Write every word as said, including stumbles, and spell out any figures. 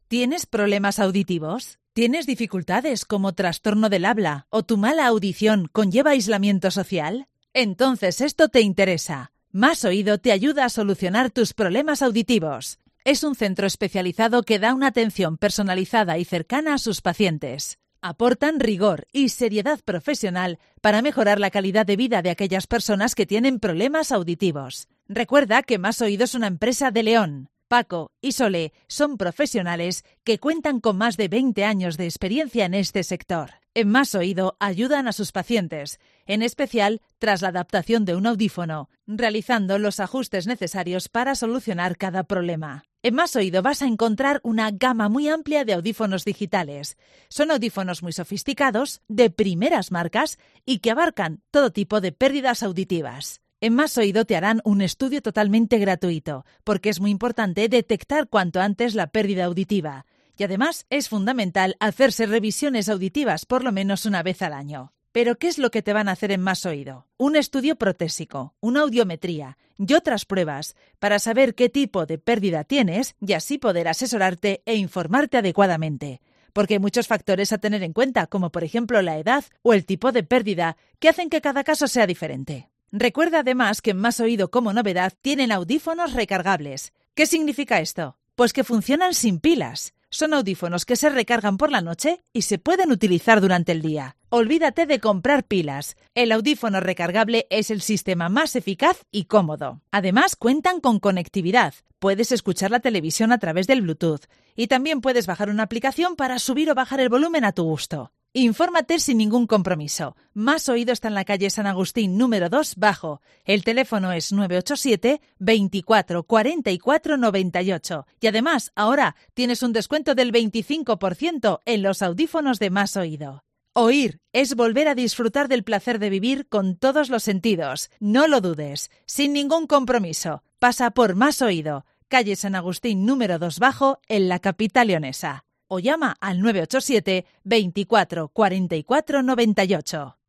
¿Tienes problemas auditivos? ¿Tienes dificultades como trastorno del habla o tu mala audición conlleva aislamiento social? Entonces esto te interesa. Más Oído te ayuda a solucionar tus problemas auditivos. Es un centro especializado que da una atención personalizada y cercana a sus pacientes. Aportan rigor y seriedad profesional para mejorar la calidad de vida de aquellas personas que tienen problemas auditivos. Recuerda que Más Oído es una empresa de León. Paco y Solé son profesionales que cuentan con más de veinte años de experiencia en este sector. En Más Oído ayudan a sus pacientes, en especial tras la adaptación de un audífono, realizando los ajustes necesarios para solucionar cada problema. En Más Oído vas a encontrar una gama muy amplia de audífonos digitales. Son audífonos muy sofisticados, de primeras marcas y que abarcan todo tipo de pérdidas auditivas. En Más Oído te harán un estudio totalmente gratuito, porque es muy importante detectar cuanto antes la pérdida auditiva. Y además es fundamental hacerse revisiones auditivas por lo menos una vez al año. ¿Pero qué es lo que te van a hacer en Más Oído? Un estudio protésico, una audiometría y otras pruebas para saber qué tipo de pérdida tienes y así poder asesorarte e informarte adecuadamente. Porque hay muchos factores a tener en cuenta, como por ejemplo la edad o el tipo de pérdida, que hacen que cada caso sea diferente. Recuerda además que en Más Oído, como novedad, tienen audífonos recargables. ¿Qué significa esto? Pues que funcionan sin pilas. Son audífonos que se recargan por la noche y se pueden utilizar durante el día. Olvídate de comprar pilas. El audífono recargable es el sistema más eficaz y cómodo. Además, cuentan con conectividad. Puedes escuchar la televisión a través del Bluetooth y también puedes bajar una aplicación para subir o bajar el volumen a tu gusto. Infórmate sin ningún compromiso. Más Oído está en la calle San Agustín número dos Bajo. El teléfono es nueve ocho siete, veinticuatro, cuarenta y cuatro, noventa y ocho. Y además, ahora tienes un descuento del veinticinco por ciento en los audífonos de Más Oído. Oír es volver a disfrutar del placer de vivir con todos los sentidos. No lo dudes. Sin ningún compromiso. Pasa por Más Oído. Calle San Agustín número dos Bajo, en la capital leonesa. O llama al nueve ocho siete, veinticuatro, cuarenta y cuatro, noventa y ocho.